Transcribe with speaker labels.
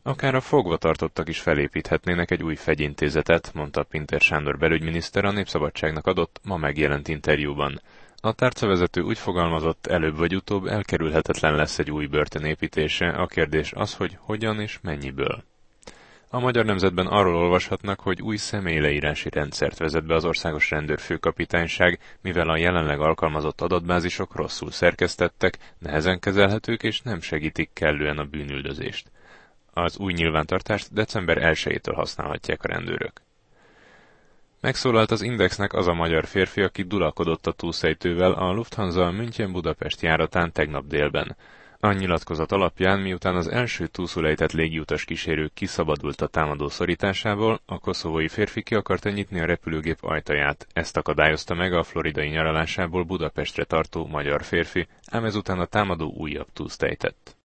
Speaker 1: Akár a fogvatartottak is felépíthetnének egy új fegyintézetet, mondta Pintér Sándor belügyminiszter a Népszabadságnak adott, ma megjelent interjúban. A tárcavezető úgy fogalmazott, előbb vagy utóbb elkerülhetetlen lesz egy új börtön építése, a kérdés az, hogy hogyan és mennyiből. A Magyar Nemzetben arról olvashatnak, hogy új személyleírási rendszert vezet be az Országos Rendőrfőkapitányság, mivel a jelenleg alkalmazott adatbázisok rosszul szerkesztettek, nehezen kezelhetők és nem segítik kellően a bűnüldözést. Az új nyilvántartást december 1-től használhatják a rendőrök. Megszólalt az Indexnek az a magyar férfi, aki dulakodott a túlszejtővel a Lufthansa München-Budapest járatán tegnap délben. A nyilatkozat alapján, miután az első túlszulejtett légiutas kísérő kiszabadult a támadó szorításából, a koszovói férfi ki akarta nyitni a repülőgép ajtaját. Ezt akadályozta meg a floridai nyaralásából Budapestre tartó magyar férfi, ám ezután a támadó újabb túlsztejtett.